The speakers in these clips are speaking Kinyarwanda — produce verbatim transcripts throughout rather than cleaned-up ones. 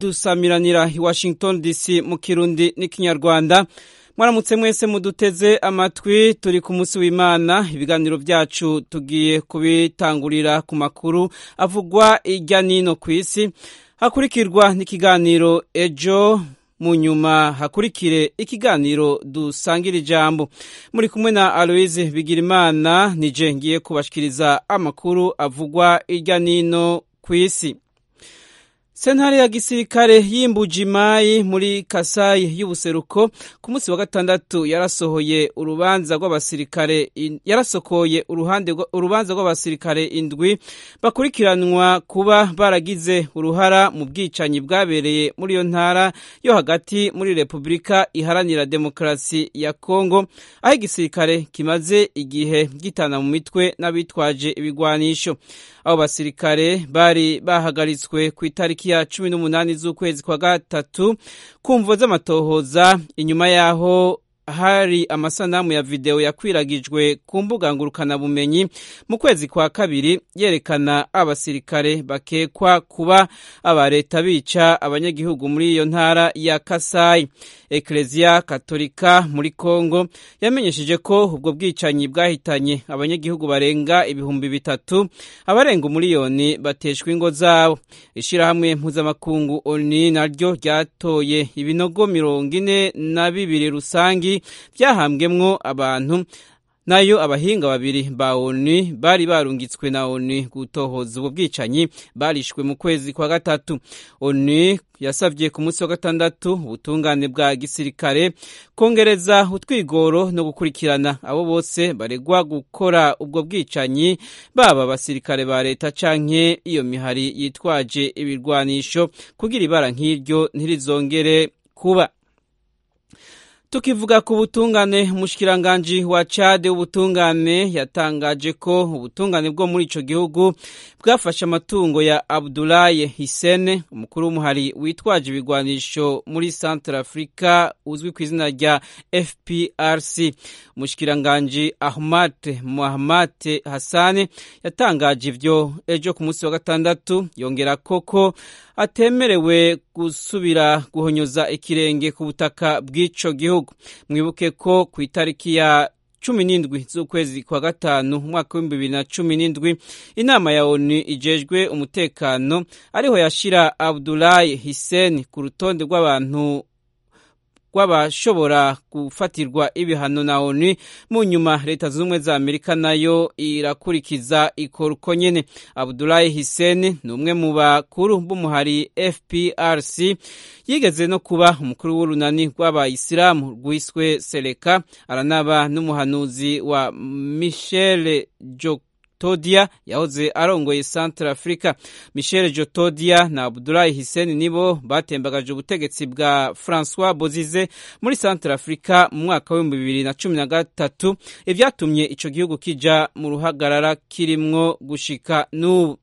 dusamiranira i Washington D C mu Kirundi n'ikinyarwanda. Mwaramutse mwese muduteze amatwi, turi ku munsi w'Imana. Ibiganiro vyacu tugiye kubitangurira ku makuru avugwa irya nino kw'isi, hakurikirwa n'ikiganiro ejo, mu nyuma hakurikire ikiganiro dusangira ijambo. Muri kumwe na Aloise Bigirimana, nije ngiye kubashikiriza amakuru avugwa irya nino kw'isi. Sentare ya gisirikare y'Imbujimayi muri Kasai y'ubuseruko ku munsi wa gatandatu yarasohoye urubanza rw'abasirikare yarasokoye uruhande urubanza rw'abasirikare indwi bakurikiranwa kuba baragize uruhara mu bwicanyi bwabereye muri yo ntara yo hagati muri Republika Iharanira Demokarasi ya Kongo, aho igisirikare kimaze igihe gitana mu mitwe n'abitwaje ibigwanisho. Abo basirikare bari bahagaritswe ku itariki ya cumi n'umunani z'ukwezi kwa gatatu kumvo z'amatohoza, inyuma yaho hari amasanamu ya video yakwiragijwe ku mbuga ngurukana bumenyi mu kwezi kwa kabiri yerekana abasirikare bakekwa kuba aba leta bica abanyagihugu muri iyo ntara ya Kasai. Eklezia Katolika muri Kongo yamenyesheje ko ubwo bwicanyi bwahitanye abanyagihugu barenga ibihumbi bitatu, abarenga umuliyoni bateshwa ingo zabo. Ishirahamwe mpuzamakungu O N U naryo ryatoye ibinogo mirongo ine na bibiri rusangi vyahambwemwo abantu, nayo abahinga babiri ba O N U bari barungitswe na O N U gutohoza ubwo bwicanyi barishwe mu kwezi kwa gatatu. O N U yasavye ku munsi wa gatandatu ubutungane bwa gisirikare kongereza utwigoro no gukurikirana abo bose baregwa gukora ubwo bwicanyi, baba abasirikare ba leta canke iyo mihari yitwaje ibirwanisho, kugira ibara nk'iryo ntirizongere kuba. Tukivuga ku butungane, umushikiranganji wa Chad w'ubutungane yatangaje ko ubutungane bwo muri ico gihugu bwafashe amatungo ya Abdoulaye Hissene, umukuru w'umuhari witwaje ibigwanisho muri Central Africa uzwi ku izina rya F P R C. Umushikiranganji Ahmad Mohamed Hassan yatangaje ivyo ejo ku munsi wa gatandatu, yongera koko atemerewe gusubira guhonyoza ikirenge ku butaka bw'ico gihugu. Mwibuke ko ku itariki ya cumi n'indwi z'ukwezi kwa gatanu umwaka w'ibihumbi bibiri na cumi n'indwi inama ya O N U ijejwe umutekano ariho yashira Abdoulaye Hissene ku rutonde rw'abantu kw'abashobora gufatirwa ibihano na O N U. Mu nyuma leta z'ubumwe za Amerika nayo irakurikiza ikora uko nyene. Abdoulaye Hissene ni umwe mu bakuru b'umuhari F P R C, yigeze no kuba umukuru w'urunani rw'abayisilamu rwiswe Seleka, aranaba n'umuhanuzi wa Michel Jotodia yahoze arongoye Central Africa. Michel Jotodia na Abdoulaye Hissene nibo batembagaje ubutegetsi bwa François Bozize muri Central Africa mu mwaka wa bibiri na cumi na gatatu, ivyatumye ico gihugu kija mu ruhagarara kirimwo gushika n'ubu.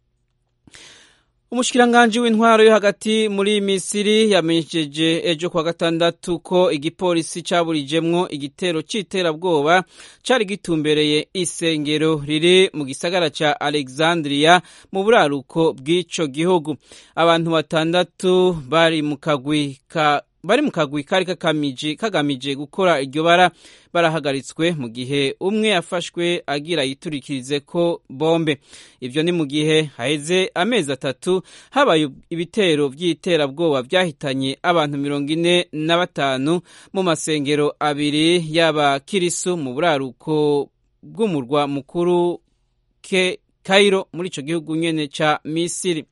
Umushikiranganji w'intwaro yo hagati muri Misiri yamenyesheje ejo kwa gatandatu ko igipolisi caburijemwo igitero c'iterabwoba cari gitumbereye isengero riri mu gisagara ca Alexandria mu buraruko bw'ico gihugu. Abantu batandatu bari mu kagwi ka bari mu kagwi kari kakamije kagamije gukora iryo bara barahagaritswe, mu gihe umwe yafashwe agira yiturikirize ko bombe. Ivyo ni mu gihe haheze amezi atatu habaye ibitero vy'iterabwoba vyahitanye abantu mirongo ine na batanu mu masengero abiri y'abakirisu mu buraruko bw'umurwa mukuru ke Cairo muri ico gihugu nyene ca Misiri.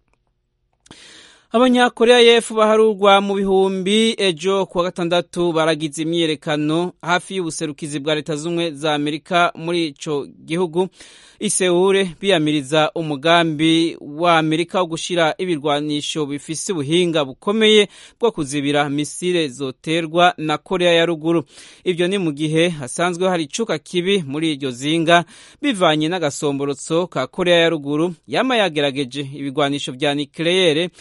Abanyakorea y'Epfo baharurwa mu bihumbi ejo kuwa gatandatu baragize imyiyerekano hafi y'ubuserukizi bwa leta z'ubumwe za Amerika muri ico gihugu i Seoul, biyamiriza umugambi wa Amerika wo gushira ibirwanisho bifise ubuhinga bukomeye bwo kuzibira misile zoterwa na Korea ya ruguru. Ivyo ni mu gihe hasanzwe hari icuka kibi muri iryo zinga bivanye n'agasomborotso ka Korea ya ruguru yama yagerageje ibigwanisho vya nucleaire, kandi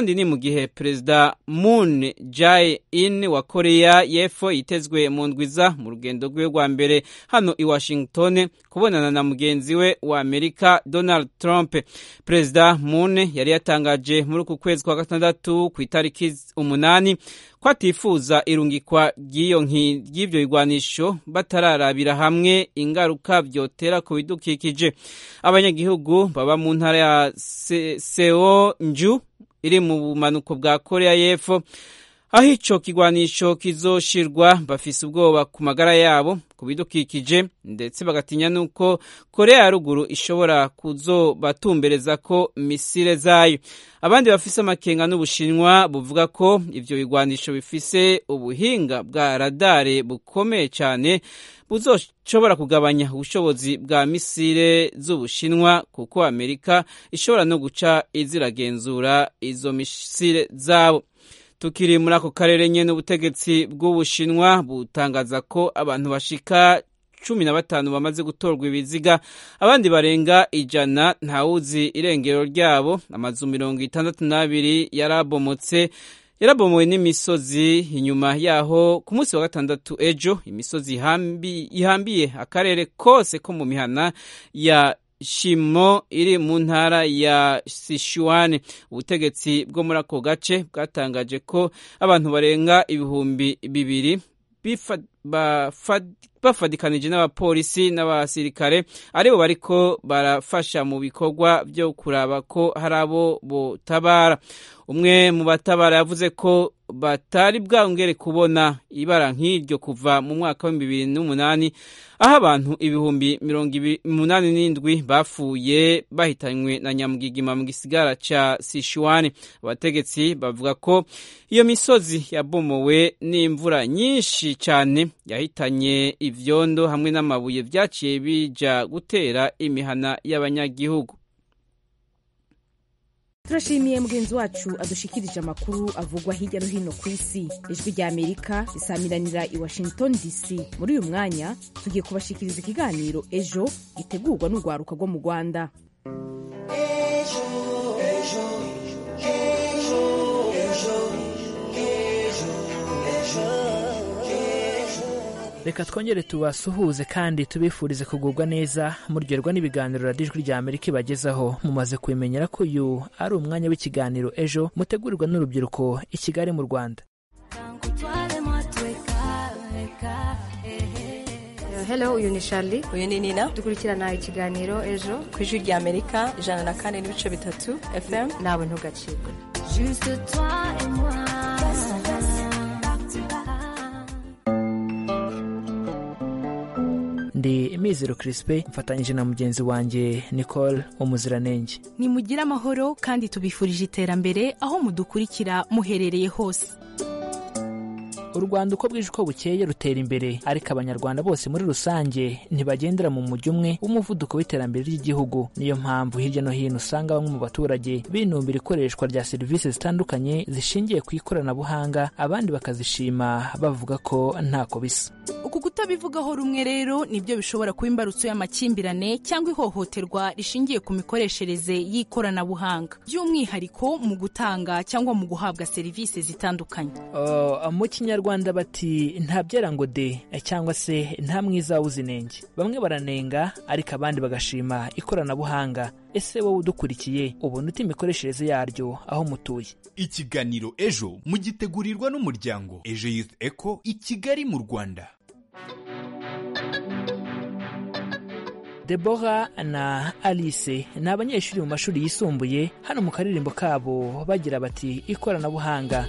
kandi ni mu gihe perezida Moon Jae-in wa Korea y'Epfo yitezwe mu ndwiza mu rugendo rwe rwa mbere hano i Washington kubonana na mugenzi we wa Amerika Donald Trump. Perezida Moon yari yatangaje muri uku kwezi kwa gatandatu ku itariki umunani ko atifuza irungikwa ry'iyo ry'ibyo bigwanisho batararabira hamwe ingaruka byotera ku bidukikije. Abanyagihugu baba mu ntara ya Seonju iri mu bumanuko bwa Korea y'Epfo aho ico kigwanisho kizoshirwa bafise ubwoba ku magara yabo ku bidukikije ndetse bagatinya nuko Korea ya ruguru ishobora kuzobatumbereza ko misile zayo. Abandi bafise amakenga n'Ubushinwa buvuga ko ivyo bigwanisho bifise ubuhinga bwa radare bukomeye cyane buzoshobora kugabanya ubushobozi bwa misile z'Ubushinwa kuko Amerika ishobora no guca iziragenzura izo misile zabo. Tukiri muri ako karere nyene ubutegetsi bw'Ubushinwa butangaza ko abantu bashika cumi na batanu bamaze gutorwa ibiziga, abandi barenga ijana ntawuzi irengero ryabo. Amazu mirongo itandatu n'abiri yarabomotse yarabomowe n'imisozi inyuma yaho ku munsi wa gatandatu ejo. Imisozi ihambiye akarere kose ko mu mihana ya Shimo iri mu ntara ya Sichuan. Ubutegetsi bwo muri ako gace bwatangaje ko abantu barenga ibihumbi bibiri bafadikanije n'abapolisi n'abasirikare aribo bariko barafasha mu bikorwa byo kuraba ko hari abo botabara. Umwe mu batabara yavuze ko batari bwongere kubona ibara nk'iryo kuva mu mwaka wa bibiri n'umunani aho abantu ibihumbi mirongo umunani n'indwi bafuye bahitanywe na nyamugigima mu gisigara ca Sichuan. Abategetsi bavuga ko iyo misozi yabomowe n'imvura nyinshi cyane yahitanye ivyondo hamwe n'amabuye vyaciye bija gutera imihana y'abanyagihugu. Turashimiye mugenzi wacu adushikirije amakuru avugwa hirya no hino ku isi. Ijwi rya Amerika risamiranira i Washington D C. Muri uyu mwanya tugiye kubashikiriza ikiganiro ejo gitegurwa n'urwaruka rwo mu Rwanda. Ejo, ejo, ejo, ejo, ejo, ejo. Reka twongere tubasuhuze kandi tubifurize kugubwa neza muryoherwa n'ibiganiro radiyo Ijwi rya Amerika ibagezaho. Mumaze kubimenyera ko uyu ari umwanya w'ikiganiro ejo mutegurirwa n'urubyiruko i Kigali mu Rwanda. Hello, uyu ni Charlie. Uyu ni Nina. Dukurikirana ikiganiro ejo ku Ijwi rya Amerika ijana na kane n'ibice bitatu F M. Nawe ntugacikwe. Juste toi et moi. Ndi Mizero Crispe mfatanyije na mugenzi wanjye Nicole Umuziranenge. Nimugire amahoro kandi tubifurije iterambere aho mudukurikira muherereye hose. U Rwanda uko bwije uko bukeye rutera imbere, ariko abanyarwanda bose muri rusange ntibagendera mu mujyi umwe w'umuvuduko w'iterambere ry'igihugu. Niyo mpamvu hirya no hino usanga bamwe mu baturage binumbira ikoreshwa rya serivisi zitandukanye zishingiye ku ikoranabuhanga, abandi bakazishima bavuga ko ntako bisa. Uku kutabivugaho rumwe rero nibyo bishobora kuba imbarutso y'amakimbirane cyangwa ihohoterwa rishingiye ku mikoreshereze y'ikoranabuhanga, by'umwihariko mu gutanga cyangwa mu guhabwa serivisi zitandukanye. Uh, mu Kinyarwanda bati ntabyera ngo de cyangwa se nta mwiza w'uzinenge. Bamwe baranenga ariko abandi bagashima ikoranabuhanga. Ese wowe udukurikiye ubona uti imikoreshereze yaryo aho mutuye? Ikiganiro ejo mugitegurirwa n'umuryango Ejo Youth Echo i Kigali mu Rwanda. Deborah na Alice ni abanyeshuri mu mashuri yisumbuye hano mu karirimbo kabo bagira bati ikoranabuhanga.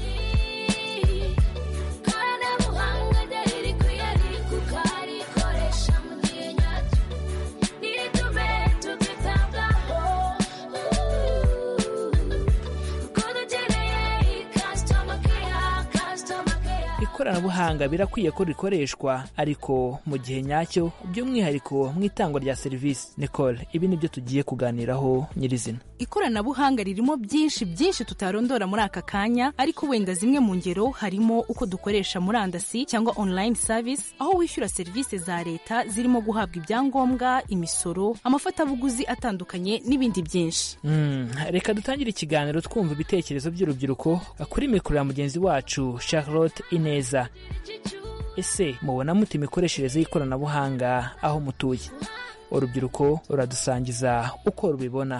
ikoranabuhanga birakwiye ko rikoreshwa ariko mu gihe nyacyo by'umwihariko mu itangwa rya serivisi. Nicole, ibi nibyo tugiye kuganiraho nyirizina. Ikoranabuhanga ririmo byinshi byinshi tutarondora muri aka kanya, ariko wenda zimwe mu ngero harimo uko dukoresha murandasi cyangwa online service, aho wishyura serivisi za leta zirimo guhabwa ibyangombwa, imisoro, amafatabuguzi atandukanye n'ibindi byinshi. Mm, reka dutangire ikiganiro twumva ibitekerezo by'urubyiruko kuri mikoro ya mugenzi wacu Charlotte Ineza. Ese mubona mute imikoreshereze y'ikoranabuhanga aho mutuye? Urubyiruko ruradusangiza uko rubibona.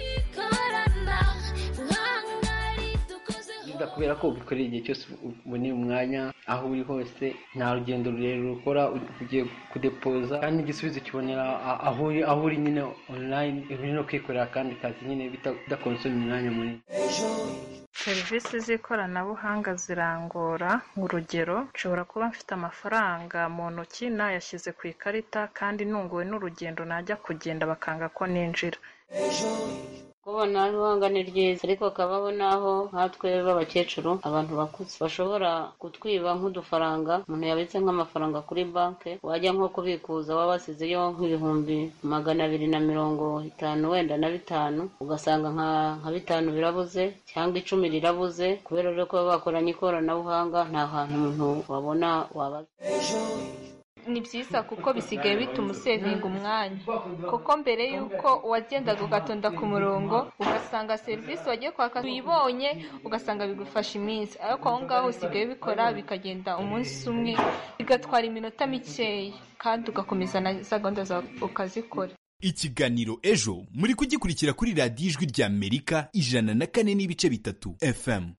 Kubera ko ubikorera igihe cyose uboneye umwanya aho uri hose, nta rugendo rurerure ukora ugiye kudepoza, kandi igisubizo kibonera aho uri aho uri nyine online, uri no kwikorera kandi kazi nyine bidakonsoma umwanya munini. Serivisi z'ikoranabuhanga zirangora. Urugero, nshobora kuba mfite amafaranga mu ntoki nayashyize ku ikarita kandi nunguwe n'urugendo najya kugenda bakanga ko ninjira. Kubona ikoranabuhanga ni ryiza, ariko kabaho naho nkatwe b'abakecuru, abantu bakuze bashobora kutwiba nk'udufaranga. Umuntu yabitse nk'amafaranga kuri banki, wajya nko kubikuza waba wasizeyo nk'ibihumbi magana abiri na mirongo itanu wenda na bitanu, ugasanga nka bitanu birabuze cyangwa icumi rirabuze, kubera rero ko bakoranye ikoranabuhanga nta hantu umuntu wabona wabaza. Ni byiza kuko bisigaye bituma usevinga umwanya, kuko mbere y'uko wagendaga ugatonda ku murongo ugasanga serivisi wagiye kwaka uyibonye ugasanga bigufasha iminsi, ariko aho ngaho usigaye bikora bikagenda umunsi umwe, bigatwara iminota mikeya kandi ugakomeza na za gahunda zawe ukazikora. Ikiganiro Ejo muri kugikurikira kuri radiyo Ijwi rya Amerika ijana na kane n'ibice bitatu F M.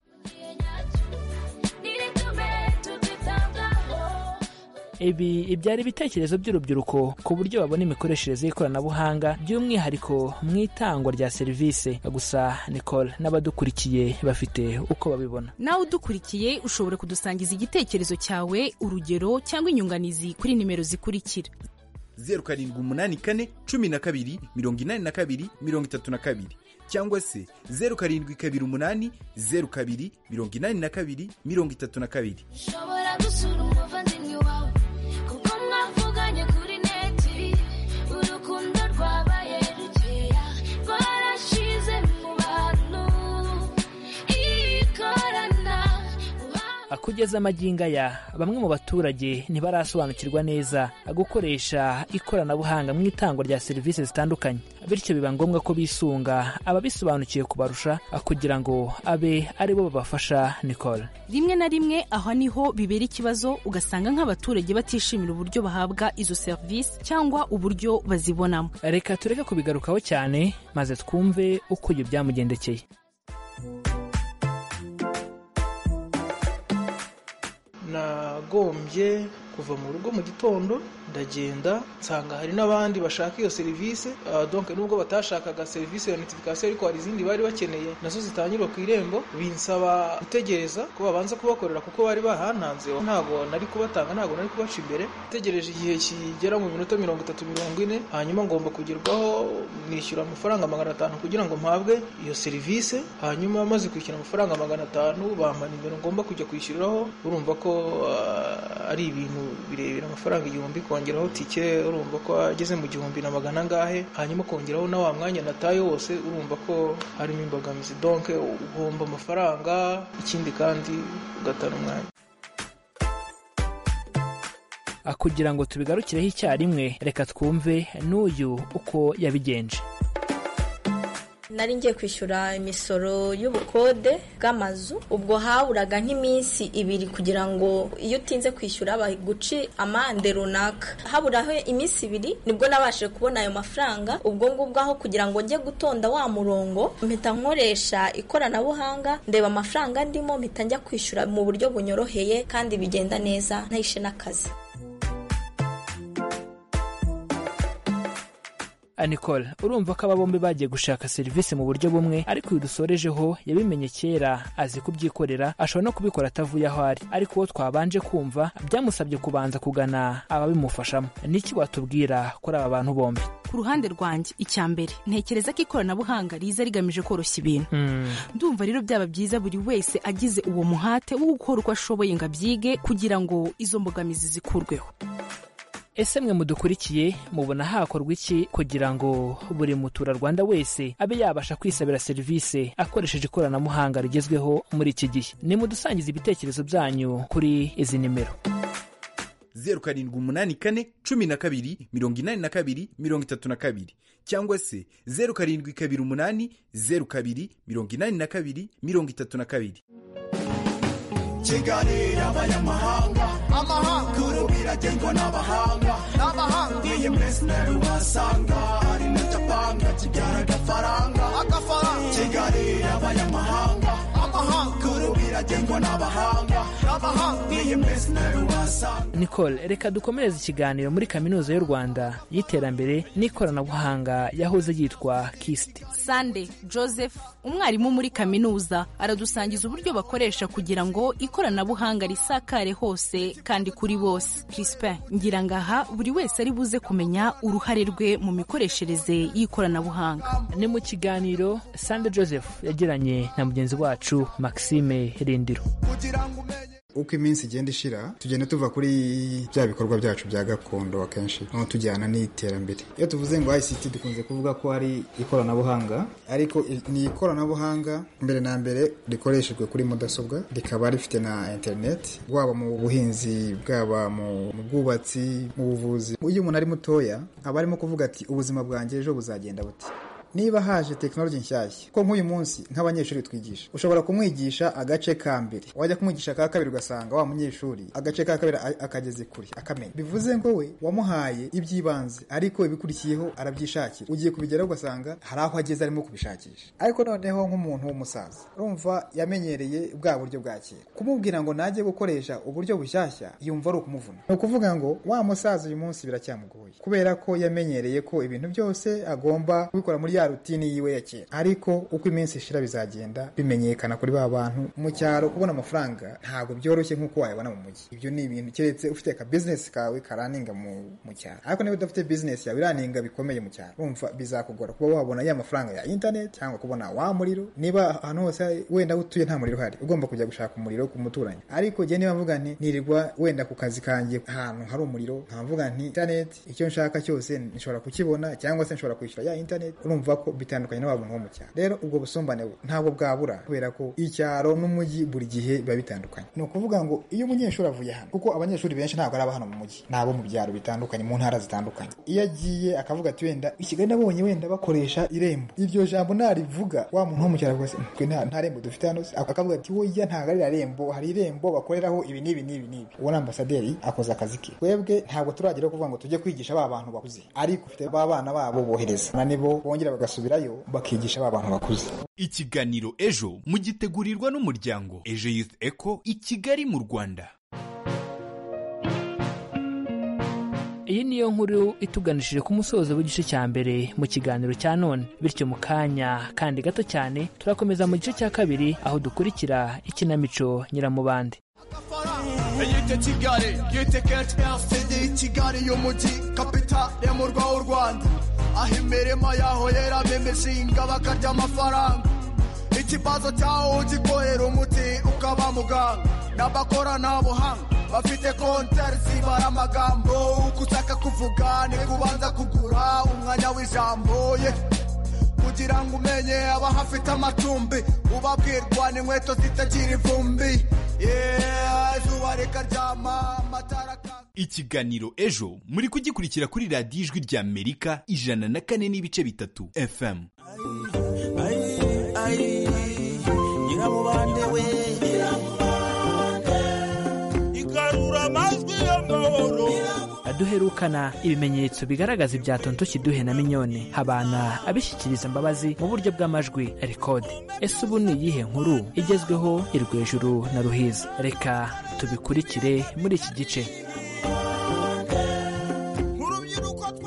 Ibi ibyari ibitekerezo by'urubyiruko ku buryo babona imikoreshereze y'ikoranabuhanga by'umwihariko mu itangwa rya serivisi. Gusa Nicole n'abadukurikiye bafite uko babibona. Nawe udukurikiye ushobora kudusangiza igitekerezo cyawe, urugero cyangwa inyunganizi kuri nimero zikurikira: zeru karindwi umunani kane cumi na kabiri mirongo inani na kabiri mirongo itatu na kabiri cyangwa se zeru karindwi kabiri umunani zeru kabiri mirongo inani na kabiri mirongo itatu na kabiri. Ushobora gusura umuvandimwe wawe kuko mwavuganye kuri neti, urukundo rwabaye rukeya rwarashize mu bantu. Ikorana kugeza amagingo aya bamwe mu baturage ntibarasobanukirwa neza gukoresha ikoranabuhanga mu itangwa rya serivisi zitandukanye, bityo biba ngombwa ko bisunga ababisobanukiye kubarusha kugira ngo abe ari bo babafasha. Nicole, rimwe na rimwe aho niho bibera ikibazo, ugasanga nk'abaturage batishimira uburyo bahabwa izo serivisi cyangwa uburyo bazibonamo. Reka tureke kubigarukaho cyane maze twumve uko ibyo byamugendekeye. Nagombye kuva mu rugo mu gitondo ndagenda nsanga hari n'abandi bashaka iyo serivisi, uh, donc nubwo batashakaga serivisi ya notification ariko hari izindi bari bakeneye nazo zitangirwa ku irembo, binsaba gutegereza ko babanza kubakorera kuko bari bahantanze, ntago nari kubatanga, ntago nari kubaca imbere. Tegereje igihe kigera mu minota mirongo itatu mirongo ine, hanyuma ngomba kugerwaho nishyura amafaranga magana atanu kugira ngo mpabwe iyo serivisi. Hanyuma maze kwishyura amafaranga magana atanu bampa nimero ngomba kujya kwishyuriraho. Urumva ko uh, ari ibintu birebera, amafaranga igihumbi kongeraho tike, urumva ko ageze mu gihumbi na magana ngahe, hanyuma kongeraho na wa mwanya nataye wose, urumva ko harimo imbogamizi. Donc ugomba amafaranga, ikindi kandi ugatana umwanya. Kugira ngo tubigarukireho icyarimwe, reka twumve n'uyu uko yabigenje. Nari ngiye kwishyura imisoro y'ubukode bw'amazu, ubwo haburaga nk'iminsi ibiri kugira ngo iyo utinze kwishyura baguci amande runaka. Haburaho iminsi ibiri nibwo nabashije kubona ayo mafaranga. Ubwo ngubwo aho kugira ngo njye gutonda wa murongo, mpita nkoresha ikoranabuhanga, ndeba amafaranga ndimo, mpita njya kwishyura mu buryo bunyoroheye kandi bigenda neza, ntahishe n'akazi. Nicole urumva ko aba bombi bagiye gushaka serivisi mu buryo bumwe, ariko uyu dusorejeho yabimenye kera, azi kubyikorera, ashobora no kubikora atavuye aho ari, ariko uwo twabanje kumva byamusabye kubanza kugana ababimufashamo. Niki watubwira kuri aba bantu bombi? Ku ruhande rwanjye, icya mbere ntekereza ko ikoranabuhanga riza rigamije koroshya ibintu. Ndumva rero byaba byiza buri wese agize uwo muhate wo gukora uko ashoboye ngo abyige kugira ngo izo mbogamizi zikurweho. Ese mwe mudukurikiye mubona hakorwa iki kugira ngo buri muturarwanda wese abe yabasha kwisabira serivisi akoresheje ikoranabuhanga rigezweho muri iki gihe? Nimudusangize ibitekerezo byanyu kuri izi nimero: zeru karindwi umunani kane cumi na kabiri mirongo inani na kabiri mirongo itatu na kabiri cyangwa se zeru karindwi kabiri umunani zeru kabiri mirongo inani na kabiri mirongo itatu na kabiri. Kigali y'abanyamahanga, amahanga kuru biragengwa n'abahanga, n'abahanga iyi mesneri wasanga ari natapanga kibyara agafaranga, agafaranga. Kigali y'abanyamahanga, amahanga kuru biragengwa n'abahanga, n'abahanga iyi mesneri wasanga. Nicole, reka dukomereze ikiganiro muri Kaminuza y'u Rwanda y'iterambere n'ikoranabuhanga yahoze yitwa K I S T. Sande Joseph, umwarimu muri kaminuza, aradusangiza uburyo bakoresha kugira ngo ikoranabuhanga risakare hose kandi kuri bose. Crispin Ngirangaha, buri wese ari buze kumenya uruhare rwe mu mikoreshereze y'ikoranabuhanga. Ni mu kiganiro Sande Joseph yagiranye na mugenzi wacu Maxime Rindiro. Uko iminsi igenda ishira tugenda tuva kuri bya bikorwa byacu bya gakondo akenshi no tujyana n'iterambere. Iyo tuvuze ngo I C T dukunze kuvuga ko ari ikoranabuhanga, ariko ni ikoranabuhanga mbere na mbere rikoreshejwe kuri mudasobwa, rikaba rifite na internet, waba mu buhinzi, bwaba mu bwubatsi, mu buvuzi. Iyo umuntu ari mutoya aba arimo kuvuga ati ubuzima bwanjye ejo buzagenda buti. Niba haje technology nshyashya ko nk'uyu munsi nk'abanyeshuri twigisha, ushobora kumwigisha agace ka mbere, wajya kumwigisha ka kabiri ugasanga wa munyeshuri agace ka kabiri akageze kuri akamenya. Bivuze ngo we wamuhaye ibyibanze, ariko ibikurikiyeho arabyishakira, ugiye kubigeraho ugasanga hari aho ageze arimo kubishakisha. Ariko noneho nk'umuntu w'umusaza urumva yamenyereye bwa buryo bwa kera, kumubwira ngo najye gukoresha uburyo bushyashya yumva ari ukumuvuna. Ni ukuvuga ngo wa musaza uyu munsi biracyamugoye, kubera ko yamenyereye ko ibintu byose agomba kubikora muri ya rutini yiwe ya kera. Ariko uko iminsi ishira bizagenda bimenyekana kuri ba bantu mu cyaro. Kubona amafaranga ntabwo byoroshye nk'uko wayabona mu mujyi. Ibyo ni ibintu keretse ufite ka business kawe karaninga mu mu cyaro. Ariko niba udafite business yawe iraninga bikomeye mu cyaro, urumva bizakugora kuba wabona ya mafaranga ya internet cyangwa kubona wa muriro. Niba ahantu hose wenda utuye nta muriro hari, ugomba kujya gushaka umuriro ku muturanyi. Ariko je niba mvuga nti nirirwa wenda ku kazi kanjye ahantu hari umuriro, nkavuga nti internet icyo nshaka cyose nshobora kukibona, cyangwa se nshobora kwishyura ya internet, urumva ko bitandukanye n'abantu bo mu cyaro. Rero ubwo busumbane ntabwo bwabura, kubera ko icyaro n'umujyi buri gihe biba bitandukanye. Ni ukuvuga ngo iyo umunyeshuri avuye hano, kuko abanyeshuri benshi ntabwo ari hano mu mujyi, nabo mu byaro bitandukanye, mu ntara zitandukanye. Iyo agiye akavuga ati wenda i Kigali nabonye wenda bakoresha irembo, iryo jambo narivuga wa muntu wo mu cyaro rwose twe nta rembo dufite hano, akavuga ati wowe ntabwo ari irembo, hari irembo bakoreraho ibi n'ibi n'ibi n'ibi. Uwo ambasaderi akoze akazi ke. Twebwe ntabwo turagera kuvuga ngo tujye kwigisha ba bantu bakuze, ariko ufite ba bana babo bohereza na nibo bongera bagasubirayo bakigisha ba bantu bakuze. Ikiganiro Ejo mugitegurirwa n'umuryango Ejo Youth Echo i Kigali mu Rwanda. Iyi niyo nkuru ituganishije ku musozo w'igice cya mbere mu kiganiro cya none, bityo mu kanya kandi gato cyane turakomeza mu gice cya kabiri aho dukurikira ikinamico Nyiramubande. Yite Kigali, yite Kent F D Kigali y'umujyi, capital y'umurwa w'u Rwanda, aho imirimo yaho yeramo imishinga bakarya amafaranga. Ikibazo cyawo ugikorera umuti ukaba muganga, n'abakoranabuhanga bafite konteri zibara amagambo, uko ushaka kuvuga ni kubanza kugura umwanya w'ijambo ye, kugira ngo umenye abahafite amacumbi, ubabwirwa n'inkweto zitagira ivumbi. Izuba rikaryama amatara. Ikiganiro Ejo muri kugikurikira kuri radiyo Ijwi rya Amerika ijana na kane n'ibice bitatu F M. Nyiramubande we, igarura amajwi y'amahoro. Duherukana ibimenyetso bigaragaza ibya Tonto Kiduhe na Minyone, Habana abishyikiriza Mbabazi mu buryo bw'amajwi record. Ese ubu ni iyihe nkuru igezweho irwejuru na Ruhiza? Reka tubikurikire muri iki gice.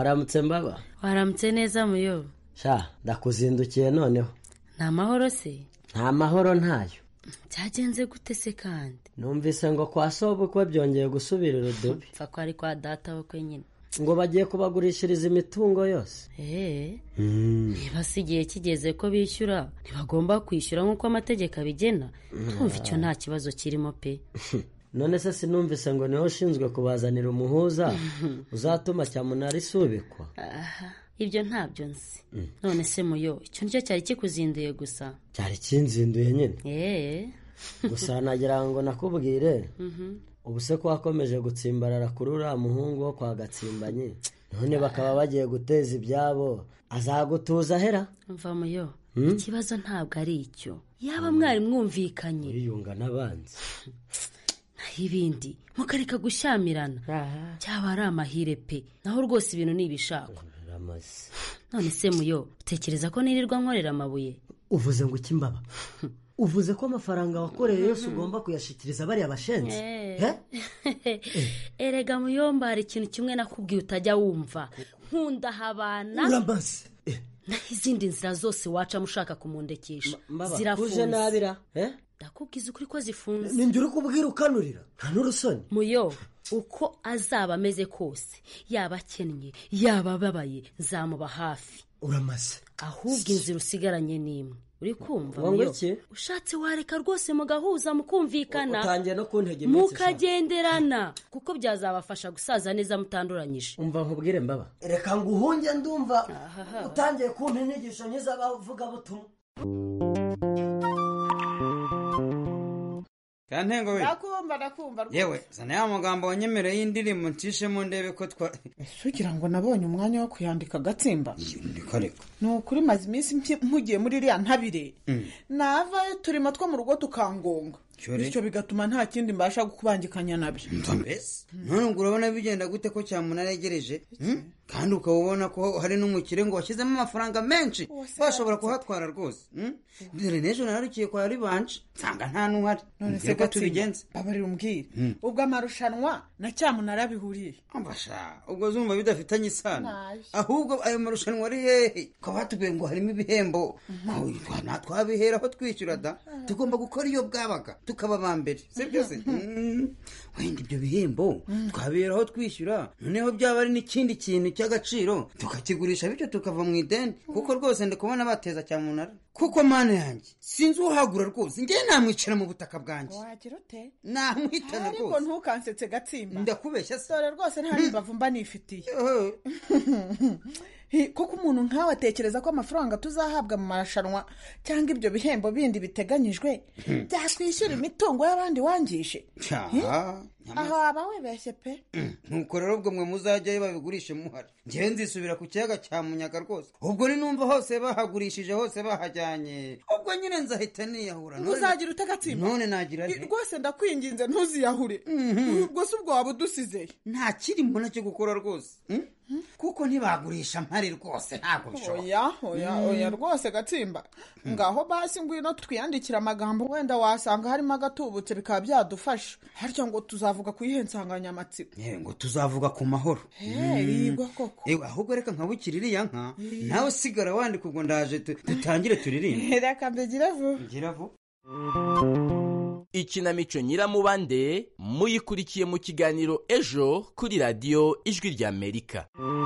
waramutse mbaba. Waramutse neza muyo. Sha ndakuzindukiye noneho. Nta mahoro se? Nta mahoro ntayo. Cyagenze gute se kandi? Numvise ngo kwa sobo ko byongeye gusubira urudobi. Pfa ko ari kwa data we kwenyine. Ngo bagiye kubagurishiriza imitungo yose. Eh. Niba si igihe kigeze ko bishyura ntibagomba kwishyura nk'uko amategeko abigena. Twumva icyo nta kibazo kirimo pe. None se sinumvise ngo niho ushinzwe kubazanira umuhuza uzatuma cyamunara isubikwa. Aha. Ibyo ntabyo nzi. None se muyo icyo nicyo cyari kikuzinduye gusa? Cyari kinzinduye nyine. Eh. Gusa nagira ngo nakubwire. Ubu se ko wakomeje gutsimbarara kuri uriya muhungu wo kwa Gatsimbanye none bakaba bagiye guteza ibyabo azagutuza hera. Mva muyo ikibazo ntabwo ari icyo. Yaba mwari mwumvikanye yiyunga n'abanzi ibindi mukareka gushyamirana cyaba ari amahire pe naho rwose ibintu nibishaka. None se muyo utekereza ko nirirwa nkorera amabuye? Uvuze ngo iki mbaba? Uvuze ko amafaranga wakoreye yose ugomba kuyashikiriza bari abashenzi? Eh? Erega muyomba hari ikintu kimwe nakubwiye utajya wumva. Nkunda habana. Uramaze. Naho izindi nzira zose waca mushaka kumundekesha zirafunze. Uje nabira? Eh? Ndakubwiza ukuri ko zifunze. Ninjye uri kubwira ukanurira. Nta n'urusoni. Muyo uko azaba ameze kose yaba akennye yaba ababaye nzamuba hafi. Uramaze. Ahubwo inzira usigaranye n'imwe. Uri kumva muyo? Ushatse wareka rwose mugahuza mukumvikana. Utangiye no kuntege imitsi. Mukagenderana kuko byazabafasha gusaza neza mutanduranyije. Umva nkubwire mbaba. Reka nguhunge ndumva utangiye kuntenegisha nyiza bavuga butumwa. Kantengo we. Ndakumva ndakumva. Yewe zana ya magambo wanyemereye y'indirimbo ncishemo ndebe ko twa. Sugira ngo nabonye umwanya wo kuyandika Gatsimba. Ndikoreka. No kuri mazi iminsi mpugiye muri iriya ntabire. Nava turimo two mu rugo tukangonga. Bityo bigatuma nta kindi mbasha gukubangikanya nabyo. Mbese none ngo urabona bigenda gute ko cyamunaregereje? Kandi ukabona ko hari n'umukire ngo washyizemo amafaranga menshi bashobora kuhatwara rwose. Dore nejo nararukiye kwa ribanje nsanga nta nuhari. None se ko tubigenze abarira umbwire ubwo amarushanwa na cyamunara bihuriye. Ambasha ubwo zumva bidafitanye isano. Ahubwo ayo marushanwa ari hehe? Ko batubwiye ngo harimo ibihembo. Nta twabihera aho twishyura da. Tugomba gukora iyo bwabaga tukaba bambere. Se byose. Wenda ibyo bihembo twabihera aho twishyura. Noneho byaba ari n'ikindi kintu cy'agaciro tukakigurisha bityo tukava mu ideni kuko rwose ndikubona bateza cyamunara. Kuko mana yanjye sinzi uhagura rwose ngiye namwicira mu butaka bwanjye. Wagira ute? Namwitana rwose. Ariko ntukansetse Gatsimba. Ndakubeshya se. Dore rwose nta nimbavu mba nifitiye. Koko umuntu nkawe atekereza ko amafaranga tuzahabwa mu marushanwa cyangwa ibyo bihembo bindi biteganyijwe byatwishyura imitungo y'abandi wangije. Aho aba wibeshye pe. Nuko rero ubwo mwe muzajyayo babigurishe muhari. Ngewe nzisubira ku kiyaga cya Munyaga rwose. Ubwo ni numva hose bahagurishije hose bahajyanye. Ubwo nyine nzahita niyahura. Uzagira ute Gatsimba? None nagira nte? Rwose ndakwinginze ntuziyahure. Ubwo se ubwo waba udusizeye. Nta kiri mbona cyo gukora rwose. Kuko ntibagurisha mpari rwose ntabwo bishoboka. Oya oya oya rwose Gatsimba. Ngaho basi ngwino twiyandikira amagambo wenda wasanga harimo agatubutse bikaba byadufasha. Haryo ngo tuzavuga ku ihe nsanganyamatsiko. Yewe ngo tuzavuga ku mahoro. Eh yigwa koko. Ewe ahubwo reka nkabukirira ya nka nawe sigara wandika ubwo ndaje dutangire turirimbe. Reka mbegire vuba. Ngira vuba. Ikinamico Nyiramubande muyikurikiye mu kiganiro ejo kuri radio Ijwi rya Amerika.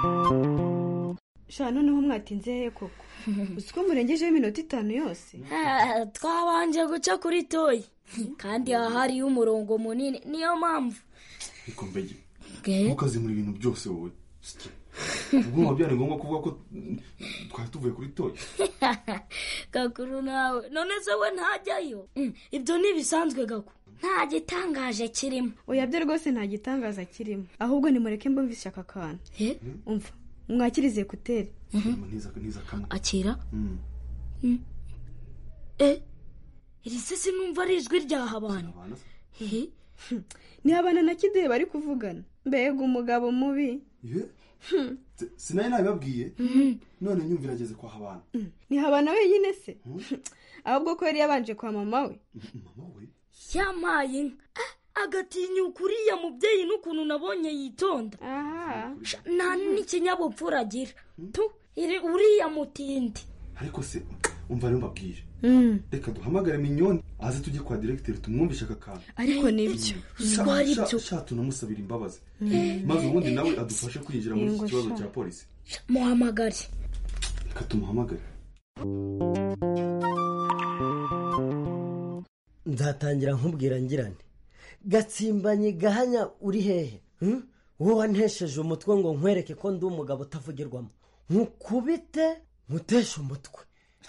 Sha noneho mwatinze he koko? Uziko murengejeho iminota itanu yose? Twabanje guca kuri toyi kandi ahari umurongo munini niyo mpamvu. Iko mbege. Mukazi muri ibintu byose wowe. Ubwo byari ngombwa kuvuga ko twari tuvuye kuri toyi. Gakuru nawe none se we ntajyayo. Ibyo ni bisanzwe gaku. Nta gitangaje kirimo. Oya byo rwose nta gitangaza kirimo. Ahubwo nimureke mbumvisha aka kana. Eh? Umva. Mwakirize kuteri. Niza niza kamwe. Akira? Mm. Eh? Iri sisi numva ari ijwi rya habana. Eh? Ni habana na Kidehe bari kuvugana. Mbega umugabo mubi. Ye? Sinaye nabibabwiye. None nyumvira ageze kwa habana. Ni habana wenyine se? Ahubwo ko yari yabanje kwa mama we. Mama we? Yamaye. agatinyuka uriya mubyeyi n'ukuntu nabonye yitonda nta n'ikinyabupfura agira tu uriya mutindi. ariko se umva rero mbabwire reka duhamagare minyoni aze tujye kwa directeur tumwumvishe aka kantu. ariko nibyo twari byo sha tunamusabira imbabazi maze ubundi nawe adufashe kwinjira muri iki kibazo cya polisi. muhamagare. reka tumuhamagare. nzatangira nkubwira ngirane gatsimbanye gahanya uri hehe wowe wantesheje umutwe ngo nkwereke ko ndi umugabo utavugirwamo nkukubite nkuteshe umutwe.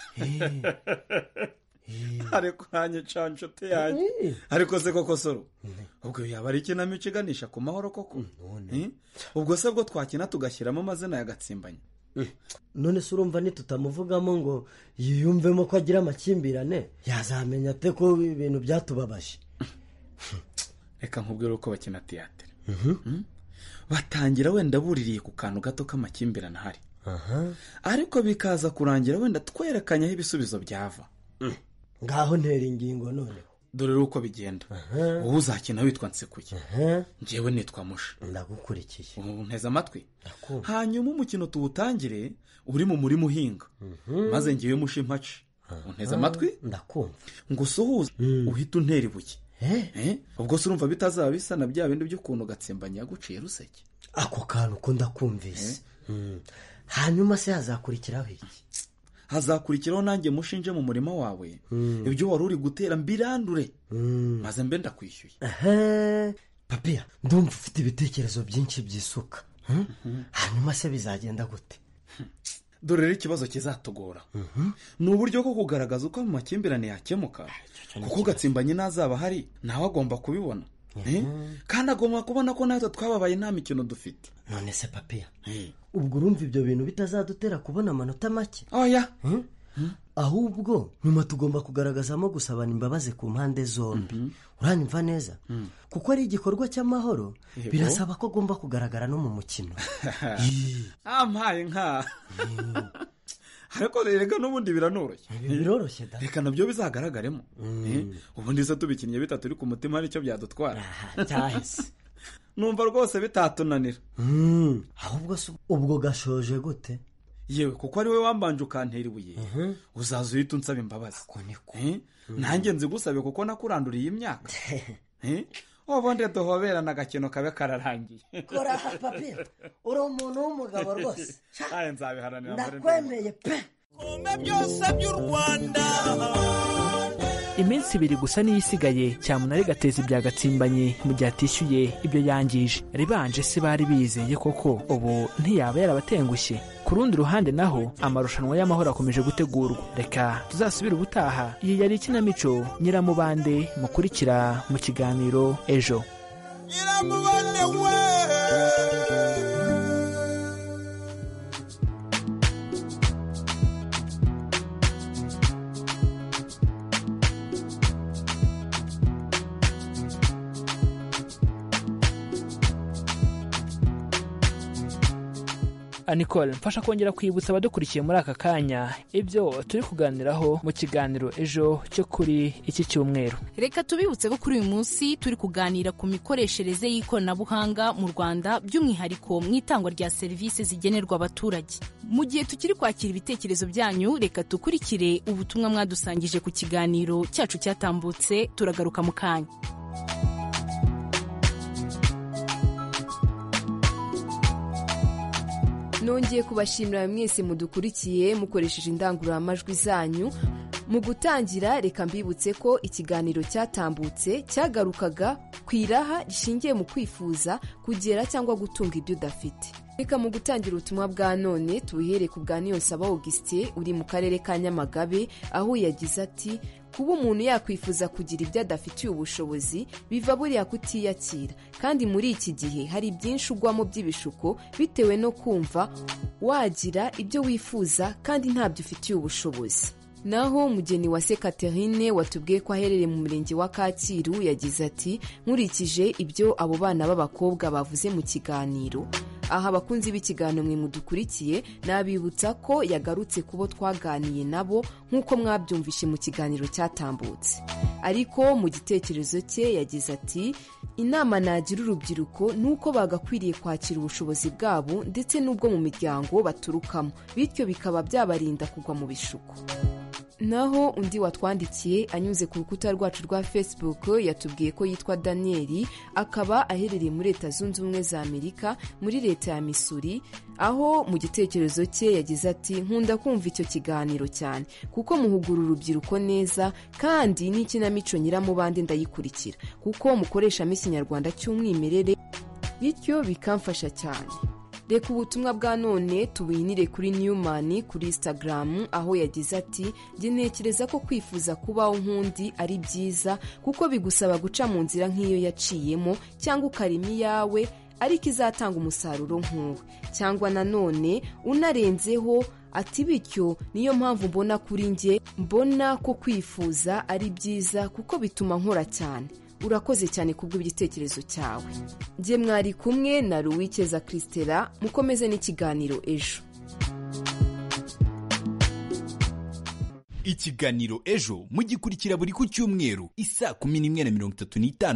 ariko nanjye nshuti yanjye ariko se koko soro ubwo yaba ari ikinamico iganisha ku mahoro koko ubwo se bwo twakina tugashyiramo amazina ya gatsimbanye. none se urumva nitutamuvugamo ngo yiyumvemo ko agira amakimbirane yazamenya ate ko ibintu byatubabaje. reka nkubwire uko bakina tiyatere batangira wenda buririye ku kantu gato k'amakimbirane ahari ariko bikaza kurangira wenda twerekanyaho ibisubizo byava. ngaho ntera ingingo noneho dore uko bigenda wowe uzakina witwa nsekuye njyewe nitwa musha. ndagukurikiye ubu nteze amatwi hanyuma umukino tuwutangire uri mu murima uhinga maze ngewe musha impaci unteze amatwi ndakumva ngo usuhuze uhita untera ibuye. ubwo se urumva bitazaba bisa na bya bindi by'ukuntu gatsimbanye yaguciye ruseke. ako kantu ko ndakumvise. hanyuma se hazakurikiraho iki? hazakurikiraho nanjye mushinje mu murima wawe ibyo wari uri gutera mbirandure maze mbe ndakwishyuye. papiya ndumva ufite ibitekerezo byinshi by'isuka. hanyuma se bizagenda gute? dore rero ikibazo kizatugora ni uburyo bwo kugaragaza uko mu makimbirane yakemuka kuko gatsimbanye n'azaba ahari nawe agomba kubibona kandi agomba kubona ko natwe twababaye nta mikino dufite. none se papiya ubwo urumva ibyo bintu bitazadutera kubona amanota make? oya ahubwo nyuma tugomba kugaragazamo gusabana imbabazi ku mpande zombi. uranyumva neza kuko ari igikorwa cy'amahoro birasaba ko agomba kugaragara no mu mukino. ampaye nka ariko reka n'ubundi biranoroshye biroroshye da reka nabyo bizagaragaremo ubundi se tubikinnye bitatu uri ku mutima nicyo byadutwara cyahise numva rwose bitatunanira. ahubwo se ubwo gashoje gute? yewe kuko ari we wambanje ukantera ibuye uzaza uhita unsaba imbabazi nanjye nzigusabe kuko nakuranduriye imyaka ubundi duhoberana agakino kabe kararangiye. kora papiya uri umuntu w'umugabo rwose nzabiharanira ndakwemeye pe. byose by'u Rwanda iminsi ibiri gusa niyo isigaye cyamunara gateza ibya gatsimbanye mu gihe atishyuye ibyo yangije. ribanje se bari bizeye koko ubu ntiyaba yarabatengushye. ku rundi ruhande naho amarushanwa y'amahoro akomeje gutegurwa. reka tuzasubire ubutaha. iyi yari ikinamico nyiramubande mukurikira mu kiganiro ejo. nyiramubande we Nicole mfasha kongera kwibutsa abadukurikiye muri aka kanya ibyo turi kuganiraho mu kiganiro ejo cyo kuri iki cyumweru. reka tubibutse ko kuri uyu munsi turi kuganira ku mikoreshereze y'ikoranabuhanga mu Rwanda by'umwihariko mu itangwa rya serivisi zigenerwa abaturage. mu gihe tukiri kwakira ibitekerezo byanyu reka tukurikire ubutumwa mwadusangije ku kiganiro cyacu cyatambutse turagaruka mu kanya. nongeye kubashimira mwese mudukurikiye mukoresheje indangururamajwi zanyu. mu gutangira reka mbibutse ko ikiganiro cyatambutse cyagarukaga ku iraha rishingiye mu kwifuza kugera cyangwa gutunga ibyo udafite. reka mu gutangira ubutumwa bwa none tubuhere ku bwa Niyonsaba Augustin uri mu karere ka Nyamagabe aho yagize ati kuba umuntu yakwifuza kugira ibyo adafitiye ubushobozi biva buriya kutiyakira kandi muri iki gihe hari byinshi ugwamo by'ibishuko bitewe no kumva wagira ibyo wifuza kandi ntabyo ufitiye ubushobozi. naho mugeni wa se Catherine watubwiye ko aherereye mu murenge wa Kacyiru yagize ati nkurikije ibyo abo bana b'abakobwa bavuze mu kiganiro aha abakunzi b'ikiganiro mwe mudukurikiye nabibutsa ko yagarutse kubo twaganiye nabo nk'uko mwabyumvishe mu kiganiro cyatambutse. Ariko mu gitekerezo cye yagize ati inama nagira urubyiruko ni uko bagakwiriye kwakira ubushobozi bwabo ndetse n'ubwo mu miryango baturukamo, bityo bikaba byabarinda kugwa mu bishuko. Naho undi watwandikiye anyuze ku rukuta rwacu rwa Facebook yatubwiye ko yitwa Daniel, akaba aherereye muri Leta Zunze Ubumwe za Amerika muri leta ya Missouri, aho mu gitekerezo cye yagize ati nkunda kumva icyo kiganiro cyane kuko muhugura urubyiruko neza kandi n'ikinamico nyiramubande ndayikurikira kuko mukoreshamo ikinyarwanda cy'umwimerere, bityo bikamfasha cyane. Reka ubutumwa bwa none tubuhinire kuri Newman kuri Instagram, aho yagize ati njye ntekereza ko kwifuza kubaho nk'undi ari byiza kuko bigusaba guca mu nzira nk'iyo yaciyemo cyangwa ukarima iyawe ariko izatanga umusaruro nk'uwe, cyangwa nanone unarenzeho ati bityo niyo mpamvu mbona kuri njye mbona ko kwifuza ari byiza kuko bituma nkora cyane. Urakoze cyane kubw'igitekerezo cyawe. Njye mwari kumwe na Ruwikeza Christela, mukomeze n'ikiganiro ejo. Ikiganiro ejo mugikurikira buri ku cyumweru isaa kumi n'imwe na mirongo itatu n'itanu